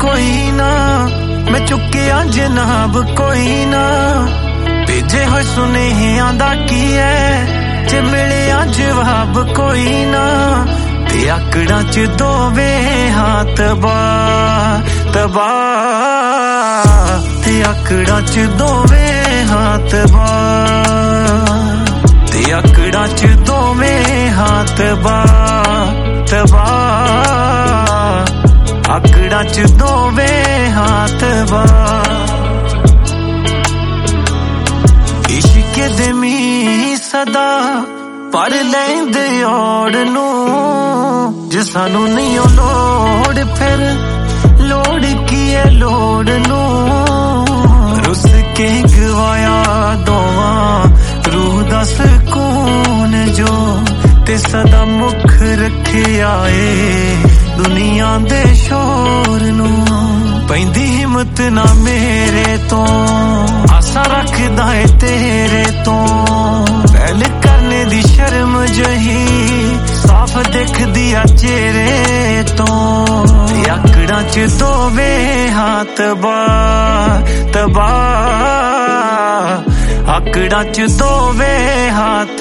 कोई ना, मैं चुकिया जनाब कोई ना। भेजे होए सुनेहियां दा की है, जे मिलिया जवाब कोई ना। ते आकड़ां च दोवे हाथ तबा, ते आकड़ां च दोवे हाथ ते आकड़ां च दोवे हाथ तबा, आकड़ां च दोवे हाथ इश्क दे मी सदा पर लैंदे ओड़ नू। जे सानू नहीं लोड़ फिर लोड़ की है लोड़ नू। रुस के गवाया दोवा रूह दा सुकून जो, ते सदा मुख रखे आए दुनिया दे शोर नू। पैंदी हिम्मत ना मेरे तो, आसा रखदा है तेरे तो। पहल करने दी शर्म जही साफ दिख दिया चेहरे तो। आकड़ां च दोवे हाथ तबा, आकड़ां च दोवे हाथ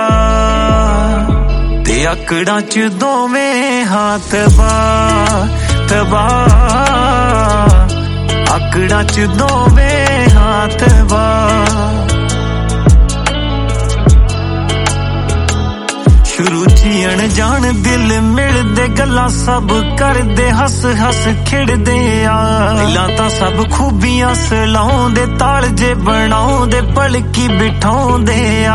ते आकड़ां च दोवे हाथ तबा, आकड़ां च दोवे हाथ शुरू ची अनजान दिल मिलदे गल्लां सब करदे हस हस खिड़दे आ। दिलां तां सब खूबियां सलाउंदे ताल जे बनाउंदे पलकी बिठाउंदे आ।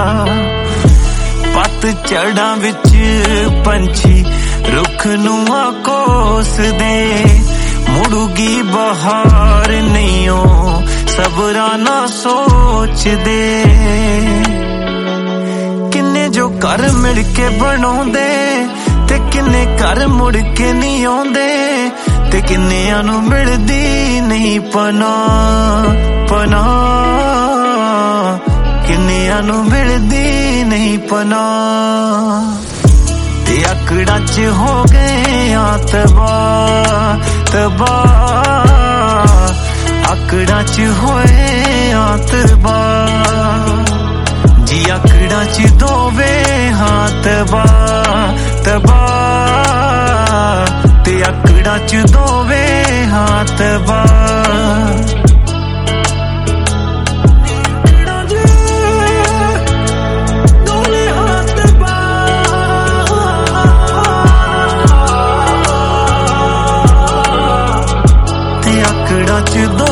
पत चढ़ां विच पंछी रुख नू कोस दे, मुड़ूगी बहार नहीं ओ सबरा ना सोच दे। किन्ने जो घर मिल के बनाउंदे ते किन्ने घर मुड़ के नहीं आउंदे, ते किन्नियां नू मिलदी नहीं पना, किन्नियां नू मिलदी नहीं पना। ते आकड़ां च हो गए तबा, आकड़ां च होए तबा जी। आकड़ां च दोवे हाथ तबा, ते आकड़ां च दोवे हाथ आकड़ां च